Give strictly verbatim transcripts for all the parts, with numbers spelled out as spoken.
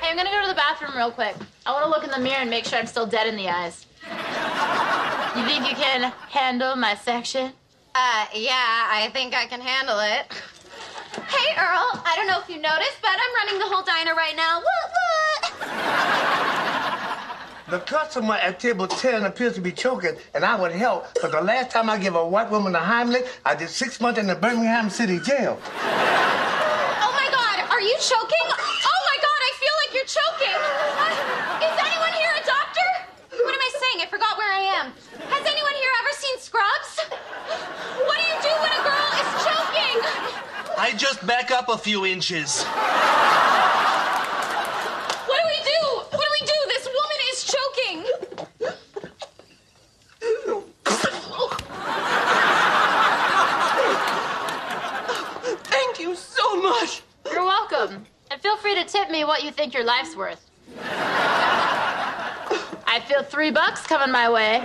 Hey, I'm gonna go to the bathroom real quick. I want to look in the mirror and make sure I'm still dead in the eyes. You think you can handle my section? Uh, yeah, I think I can handle it. Hey, Earl, I don't know if you noticed, but I'm running the whole diner right now. What, what? The customer at table ten appears to be choking, and I would help, but the last time I gave a white woman a Heimlich, I did six months in the Birmingham City jail. Oh, my God, are you choking? Oh, my God, I feel like you're choking. Uh, is anyone here a doctor? What am I saying? I forgot where I am. Has anyone here ever seen Scrubs? What do you do when a girl is choking? I just back up a few inches. What do we do? What do we do? This woman is choking. Thank you so much. You're welcome. And feel free to tip me what you think your life's worth. I feel three bucks coming my way.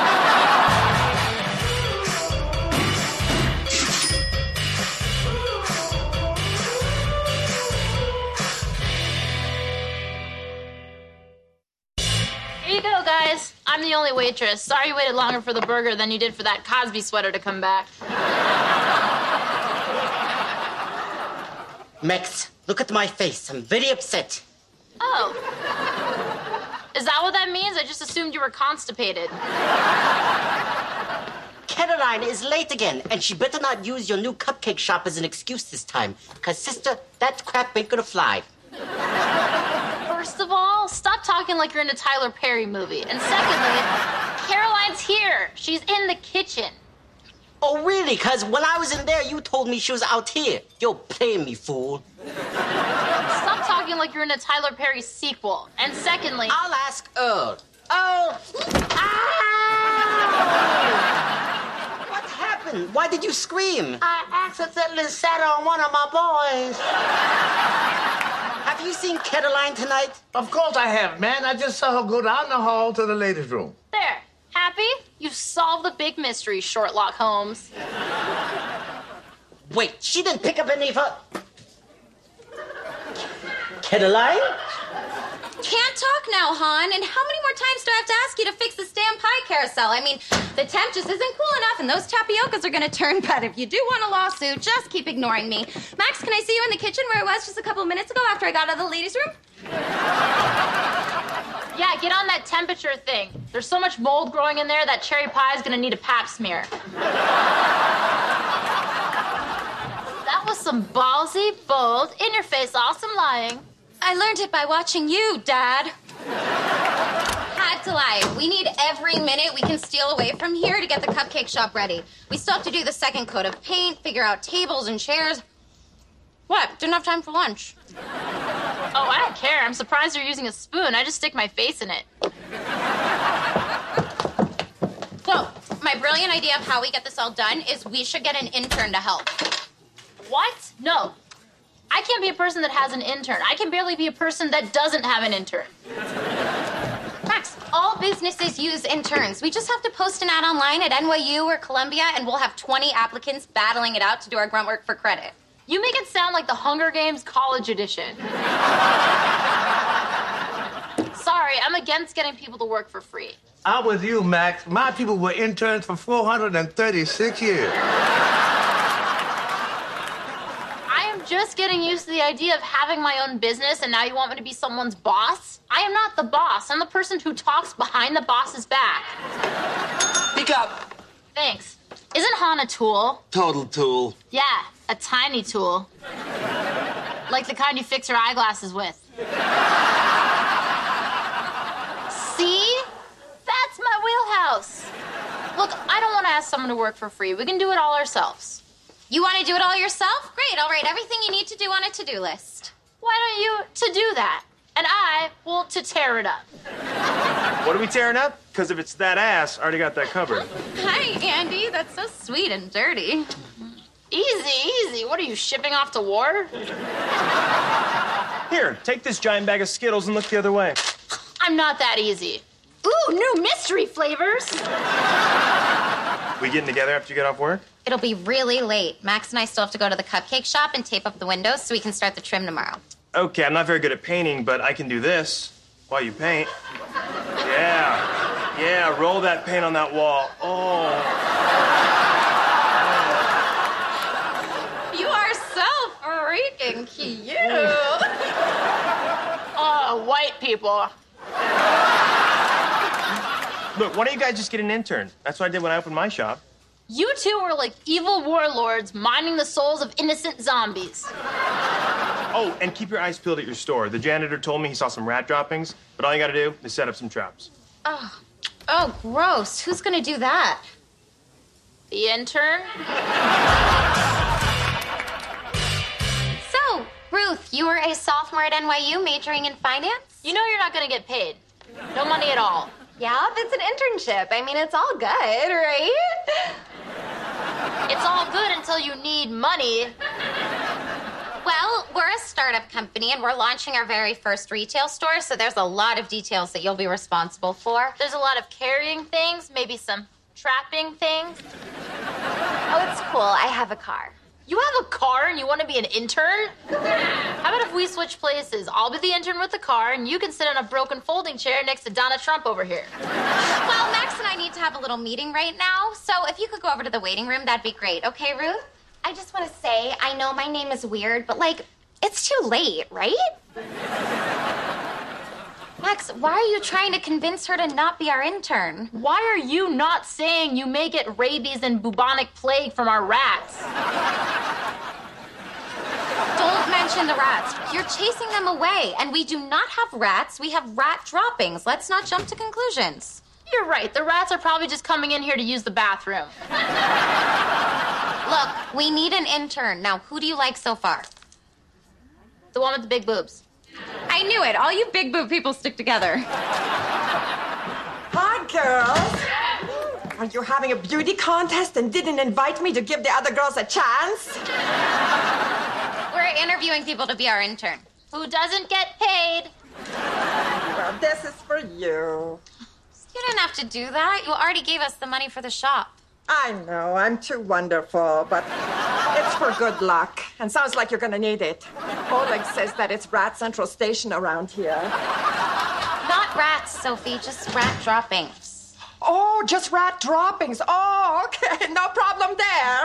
Here you go, guys. I'm the only waitress. Sorry you waited longer for the burger than you did for that Cosby sweater to come back. Max, look at my face. I'm very upset. Oh. Is that what that means? I just assumed you were constipated. Caroline is late again, and she better not use your new cupcake shop as an excuse this time. Because, sister, that crap ain't gonna fly. First of all, stop talking like you're in a Tyler Perry movie. And secondly, Caroline's here. She's in the kitchen. Oh, really? Because when I was in there, you told me she was out here. You're playing me, fool. Stop talking like you're in a Tyler Perry sequel. And secondly... I'll ask Earl. Earl! Ow! What happened? Why did you scream? I accidentally sat on one of my boys. Have you seen Caroline tonight? Of course I have, man. I just saw her go down the hall to the ladies' room. There. Happy? You've solved the big mystery, Shortlock Holmes. Wait, she didn't pick up any of her... Caroline? Can't talk now, hon. And how many more times do I have to ask you to fix this damn pie carousel? I mean, the temp just isn't cool enough, and those tapiocas are going to turn bad. If you do want a lawsuit, just keep ignoring me. Max, can I see you in the kitchen where I was just a couple minutes ago after I got out of the ladies' room? Yeah, get on that temperature thing. There's so much mold growing in there that cherry pie is going to need a pap smear. That was some ballsy, bold, in-your-face, awesome lying. I learned it by watching you, Dad. Had to lie. We need every minute we can steal away from here to get the cupcake shop ready. We still have to do the second coat of paint, figure out tables and chairs. What? Didn't have time for lunch. Oh, I don't care. I'm surprised you're using a spoon. I just stick my face in it. So, my brilliant idea of how we get this all done is we should get an intern to help. What? No. I can't be a person that has an intern. I can barely be a person that doesn't have an intern. Max, all businesses use interns. We just have to post an ad online at N Y U or Columbia, and we'll have twenty applicants battling it out to do our grunt work for credit. You make it sound like the Hunger Games College Edition. Sorry, I'm against getting people to work for free. I'm with you, Max. My people were interns for four hundred thirty-six years. I am just getting used to the idea of having my own business, and now you want me to be someone's boss? I am not the boss. I'm the person who talks behind the boss's back. Speak up. Thanks. Isn't Han a tool? Total tool. Yeah, a tiny tool. Like the kind you fix your eyeglasses with. See? That's my wheelhouse. Look, I don't want to ask someone to work for free. We can do it all ourselves. You want to do it all yourself? Great, I'll write everything you need to do on a to-do list. Why don't you to do that? And I will to tear it up. What are we tearing up? Because if it's that ass, I already got that covered. Hi, Andy. That's so sweet and dirty. Easy, easy. What are you, shipping off to war? Here, take this giant bag of Skittles and look the other way. I'm not that easy. Ooh, new mystery flavors. We getting together after you get off work? It'll be really late. Max and I still have to go to the cupcake shop and tape up the windows so we can start the trim tomorrow. Okay, I'm not very good at painting, but I can do this while you paint. Yeah. Yeah, roll that paint on that wall. Oh. You are so freaking cute. Oh, white people. Look, why don't you guys just get an intern? That's what I did when I opened my shop. You two are like evil warlords mining the souls of innocent zombies. Oh, and keep your eyes peeled at your store. The janitor told me he saw some rat droppings, but all you gotta do is set up some traps. Oh, oh, gross. Who's gonna do that? The intern? So, Ruth, you were a sophomore at N Y U majoring in finance? You know you're not gonna get paid. No money at all. Yeah, it's an internship. I mean, it's all good, right? It's all good until you need money. Well, we're a startup company, and we're launching our very first retail store, so there's a lot of details that you'll be responsible for. There's a lot of carrying things, maybe some trapping things. Oh, it's cool. I have a car. You have a car and you want to be an intern? How about if we switch places? I'll be the intern with the car, and you can sit on a broken folding chair next to Donna Trump over here. Well, Max and I need to have a little meeting right now, so if you could go over to the waiting room, that'd be great. Okay, Ruth? I just want to say, I know my name is weird, but, like, it's too late, right? Max, why are you trying to convince her to not be our intern? Why are you not saying you may get rabies and bubonic plague from our rats? Don't mention the rats. You're chasing them away, and we do not have rats. We have rat droppings. Let's not jump to conclusions. You're right. The rats are probably just coming in here to use the bathroom. Look, we need an intern. Now, who do you like so far? The one with the big boobs. I knew it. All you big boob people stick together. Hi, girls. Are you having a beauty contest and didn't invite me to give the other girls a chance? We're interviewing people to be our intern. Who doesn't get paid? Well, this is for you. You didn't have to do that. You already gave us the money for the shop. I know, I'm too wonderful, but it's for good luck. And sounds like you're gonna need it. Oleg says that it's Rat Central Station around here. Not rats, Sophie, just rat droppings. Oh, just rat droppings. Oh, okay, no problem there.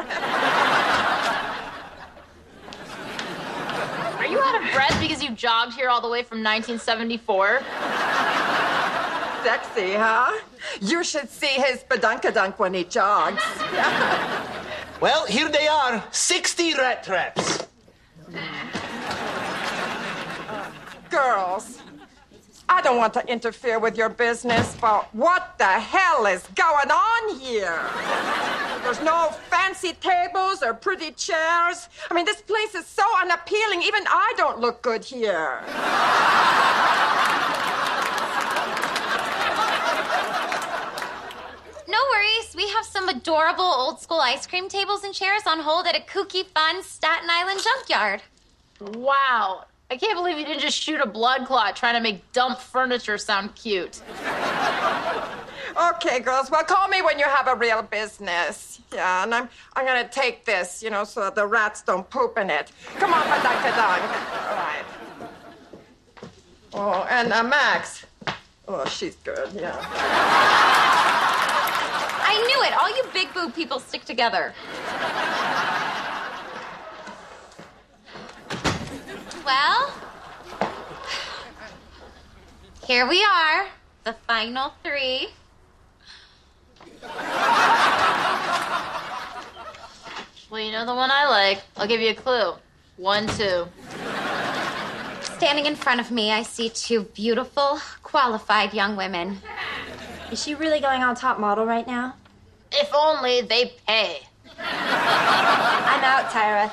Are you out of breath because you jogged here all the way from nineteen seventy-four? Sexy, huh? You should see his badunkadunk when he jogs. Well, here they are. sixty rat traps. Girls, I don't want to interfere with your business, but what the hell is going on here? There's no fancy tables or pretty chairs. I mean, this place is so unappealing. Even I don't look good here. No worries. We have some adorable old school ice cream tables and chairs on hold at a kooky, fun Staten Island junkyard. Wow. I can't believe you didn't just shoot a blood clot trying to make dump furniture sound cute. Okay, girls. Well, call me when you have a real business. Yeah, and I'm I'm gonna take this, you know, so that the rats don't poop in it. Come on, Badunk-a-dunk. All right. Oh, and uh, Max. Oh, she's good. Yeah. I knew it. All you big boob people stick together. Well, here we are, the final three. Well, you know the one I like. I'll give you a clue. One, two. Standing in front of me, I see two beautiful, qualified young women. Is she really going on top model right now? If only they pay. I'm out, Tyra.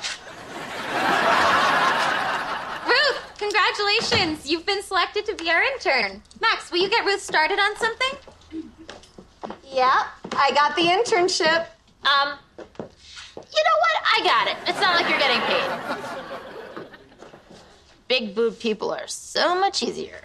Ruth, congratulations. You've been selected to be our intern. Max, will you get Ruth started on something? Yeah, I got the internship. Um, you know what? I got it. It's not like you're getting paid. Big boob people are so much easier.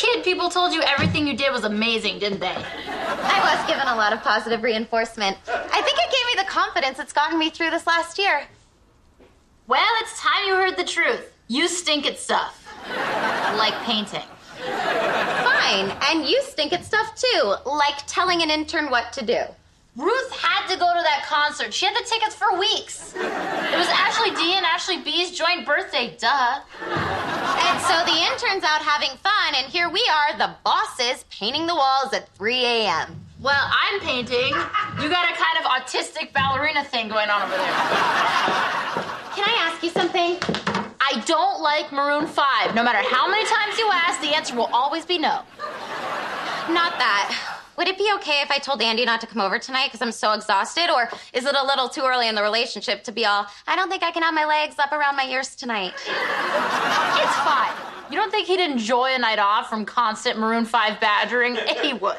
kid, people told you everything you did was amazing, didn't they? I was given a lot of positive reinforcement. I think it gave me the confidence that's gotten me through this last year. Well, it's time you heard the truth. You stink at stuff. Like painting. Fine, and you stink at stuff too, like telling an intern what to do. Ruth had to go to that concert. She had the tickets for weeks. It was Ashley D and Ashley B's joint birthday, duh. And so the intern's out having fun, and here we are, the bosses, painting the walls at three a.m. Well, I'm painting. You got a kind of autistic ballerina thing going on over there. Can I ask you something? I don't like Maroon five. No matter how many times you ask, the answer will always be no. Not that. Would it be okay if I told Andy not to come over tonight because I'm so exhausted? Or is it a little too early in the relationship to be all, I don't think I can have my legs up around my ears tonight? It's fine. You don't think he'd enjoy a night off from constant Maroon five badgering? He would.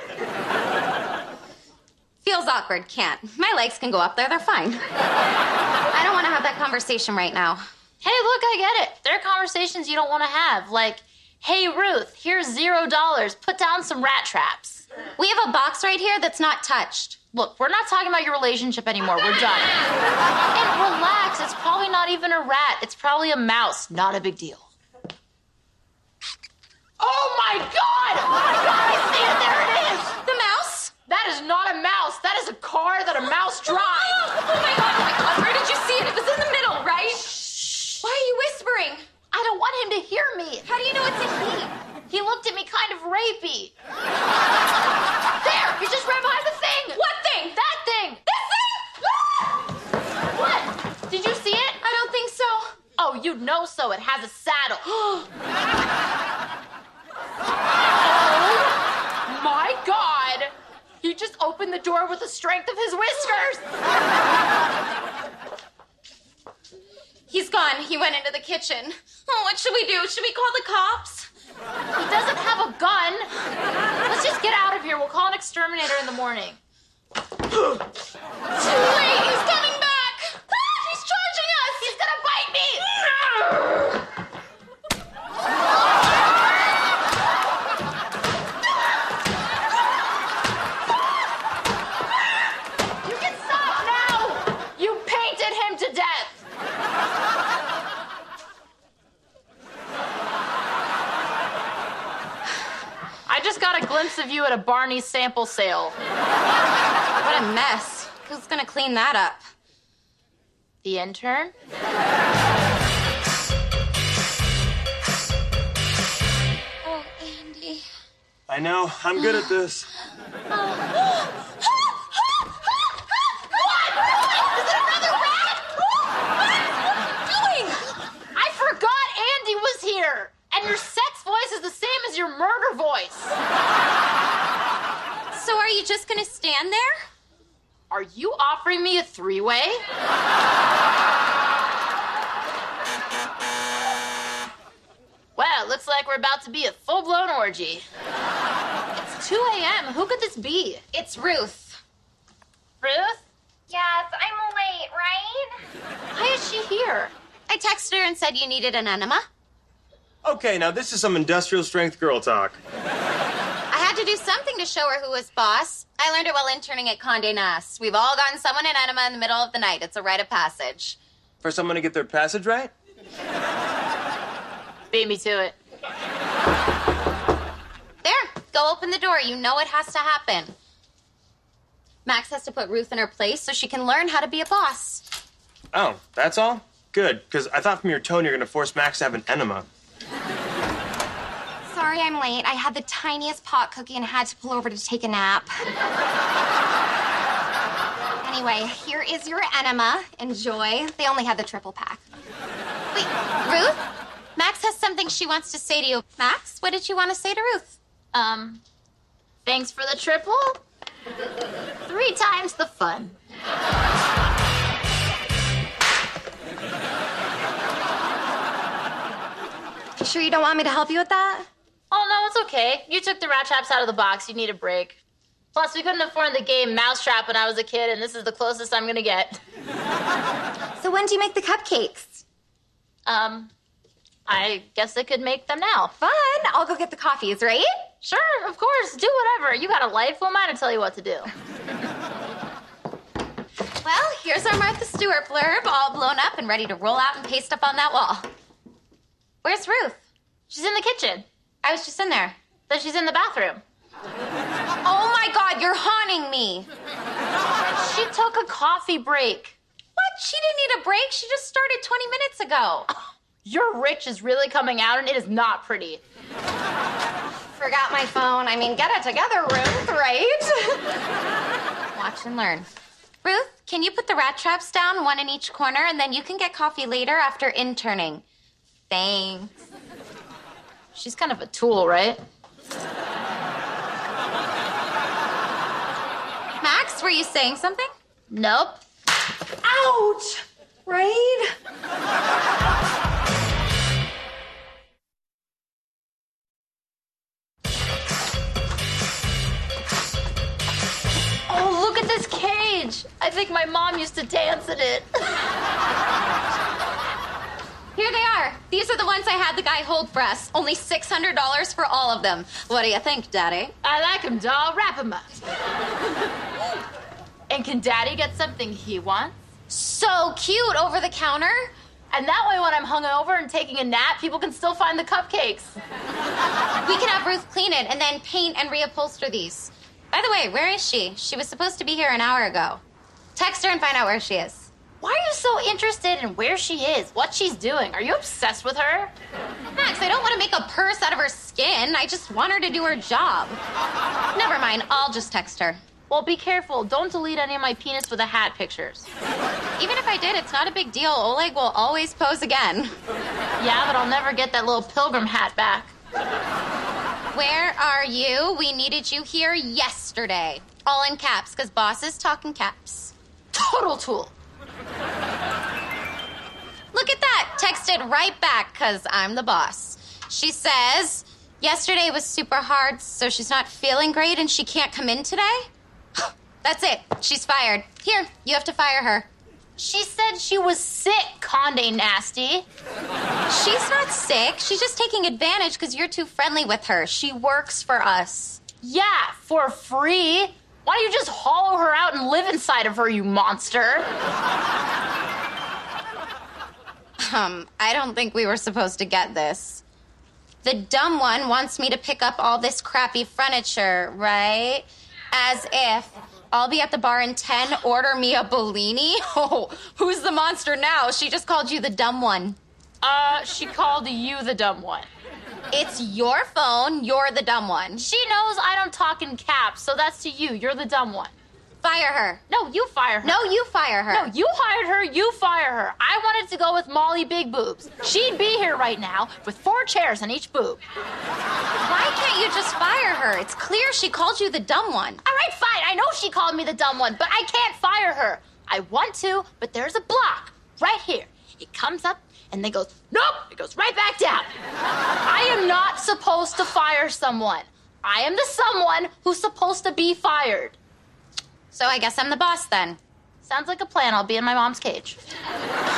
Feels awkward, can't. My legs can go up there, they're fine. I don't want to have that conversation right now. Hey, look, I get it. There are conversations you don't want to have. Like, hey, Ruth, here's zero dollars. Put down some rat traps. We have a box right here that's not touched. Look, we're not talking about your relationship anymore. We're done. And relax. It's probably not even a rat. It's probably a mouse. Not a big deal. Oh, my God! Oh, my God, I see it. There it is. The mouse? That is not a mouse. That is a car that a mouse drives. Oh, oh, my God, oh, my God. Where did you see it? It was in the middle, right? Shh. Why are you whispering? I don't want him to hear me. How do you know it's a he? He looked at me kind of rapey. There! He's just right behind the thing! What thing? That thing! This thing! What? Did you see it? I don't think so. Oh, you'd know so. It has a saddle. Oh, my God! He just opened the door with the strength of his whiskers. He's gone. He went into the kitchen. Oh, what should we do? Should we call the cops? He doesn't have a gun. Let's just get out of here. We'll call an exterminator in the morning. Too late. He's coming back. Ah, he's charging us. He's gonna bite me. You can stop now. You painted him to death. I just got a glimpse of you at a Barney's sample sale. What a mess. Who's gonna clean that up? The intern? Oh, Andy. I know. I'm good at this. I forgot Andy was here. And your sex voice is the same as your murder voice. So are you just gonna stand there? Are you offering me a three-way? Well, looks like we're about to be a full-blown orgy. It's two a.m. Who could this be? It's Ruth. Ruth? Yes, I'm late, right? Why is she here? I texted her and said you needed an enema. Okay, now this is some industrial strength girl talk. I had to do something to show her who was boss. I learned it while interning at Condé Nast. We've all gotten someone an enema in the middle of the night. It's a rite of passage. For someone to get their passage right? Beat me to it. There, go open the door. You know it has to happen. Max has to put Ruth in her place so she can learn how to be a boss. Oh, that's all? Good, because I thought from your tone you're going to force Max to have an enema. Sorry I'm late. I had the tiniest pot cookie and had to pull over to take a nap. Anyway, here is your enema. Enjoy. They only had the triple pack. Wait, Ruth? Max has something she wants to say to you. Max, what did you want to say to Ruth? Um, thanks for the triple. Three times the fun. You sure you don't want me to help you with that? Oh, no, it's okay. You took the rat traps out of the box. You need a break. Plus, we couldn't afford the game Mousetrap when I was a kid, and this is the closest I'm gonna get. So when do you make the cupcakes? Um, I guess I could make them now. Fun. I'll go get the coffees, right? Sure, of course. Do whatever. You got a life. Who am I to tell you what to do? Well, here's our Martha Stewart blurb, all blown up and ready to roll out and paste up on that wall. Where's Ruth? She's in the kitchen. I was just in there. Then she's in the bathroom. Oh my God, you're haunting me. She took a coffee break. What? She didn't need a break. She just started twenty minutes ago. Your rich is really coming out, and it is not pretty. Forgot my phone. I mean, get it together, Ruth, right? Watch and learn. Ruth, can you put the rat traps down, one in each corner, and then you can get coffee later after interning. Thanks. She's kind of a tool, right? Max, were you saying something? Nope. Ouch! Right? Oh, look at this cage. I think my mom used to dance in it. Here they are. These are the ones I had the guy hold for us. Only six hundred dollars for all of them. What do you think, Daddy? I like him, doll. Wrap him up. And can Daddy get something he wants? So cute, over the counter. And that way, when I'm hungover and taking a nap, people can still find the cupcakes. We can have Ruth clean it and then paint and reupholster these. By the way, where is she? She was supposed to be here an hour ago. Text her and find out where she is. Why are you so interested in where she is, what she's doing? Are you obsessed with her? Max, I don't want to make a purse out of her skin. I just want her to do her job. Never mind, I'll just text her. Well, be careful. Don't delete any of my penis with a hat pictures. Even if I did, it's not a big deal. Oleg will always pose again. Yeah, but I'll never get that little pilgrim hat back. Where are you? We needed you here yesterday. All in caps, because boss is talking caps. Total tool. Look at that. Texted right back, because I'm the boss. She says, yesterday was super hard, so she's not feeling great and she can't come in today? That's it. She's fired. Here, you have to fire her. She said she was sick, Condé Nasty. She's not sick. She's just taking advantage because you're too friendly with her. She works for us. Yeah, for free. Why don't you just hollow her out and live inside of her, you monster? Um, I don't think we were supposed to get this. The dumb one wants me to pick up all this crappy furniture, right? As if I'll be at the bar in ten, order me a Bellini? Oh, who's the monster now? She just called you the dumb one. Uh, she called you the dumb one. It's your phone. You're the dumb one. She knows I don't talk in caps, so that's to you. You're the dumb one. Fire her. No, you fire her. No, you fire her. No, you hired her, you fire her. I wanted to go with Molly Big Boobs. She'd be here right now with four chairs on each boob. Why can't you just fire her? It's clear she called you the dumb one. All right, fine. I know she called me the dumb one, but I can't fire her. I want to, but there's a block right here. It comes up and then goes, nope, it goes right back down. I am not supposed to fire someone. I am the someone who's supposed to be fired. So I guess I'm the boss then. Sounds like a plan. I'll be in my mom's cage. All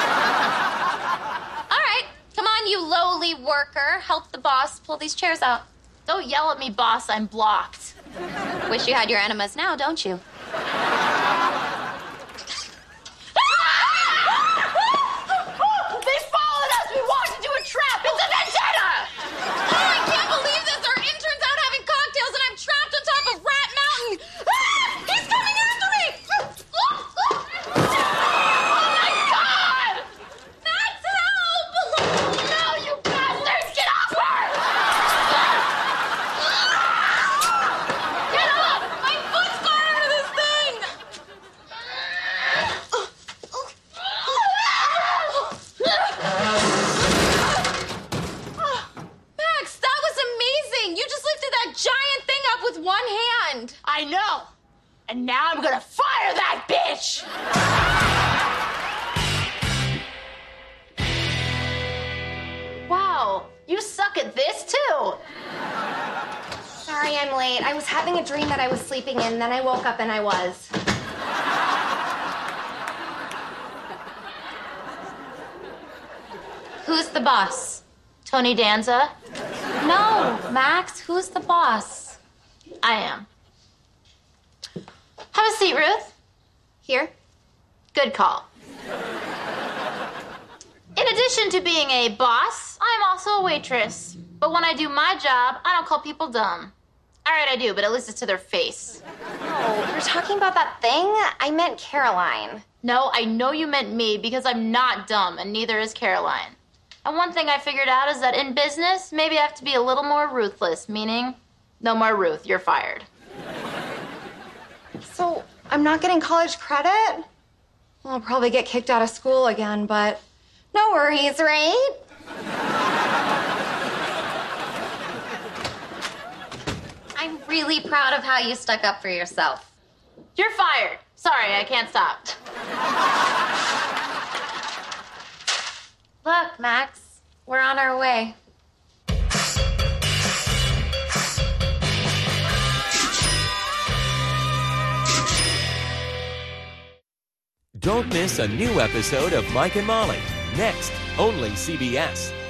right. Come on, you lowly worker. Help the boss pull these chairs out. Don't yell at me, boss. I'm blocked. Wish you had your enemas now, don't you? They followed us! We walked into a trap! It's a vendetta! Oh, I can't believe this! Our intern's out having cocktails and I'm trapped on top of Rat Mountain! Ah! He's coming after me! Oh my God! Max, help! No, you bastards! Get off her! Get off! My foot's caught under this thing! Max, that was amazing! You just lifted that giant thing up with one hand! I know! And now I'm gonna fire that bitch! Wow, you suck at this too! Sorry I'm late. I was having a dream that I was sleeping in, then I woke up and I was. Who's the boss? Tony Danza? No, Max, who's the boss? I am. Have a seat, Ruth. Here? Good call. In addition to being a boss, I am also a waitress. But when I do my job, I don't call people dumb. All right, I do, but at least it's to their face. Oh, you're talking about that thing? I meant Caroline. No, I know you meant me because I'm not dumb, and neither is Caroline. And one thing I figured out is that in business, maybe I have to be a little more ruthless, meaning, no more Ruth, you're fired. So, I'm not getting college credit? Well, I'll probably get kicked out of school again, but no worries, right? I'm really proud of how you stuck up for yourself. You're fired. Sorry, I can't stop. Look, Max, we're on our way. Don't miss a new episode of Mike and Molly. Next, only C B S.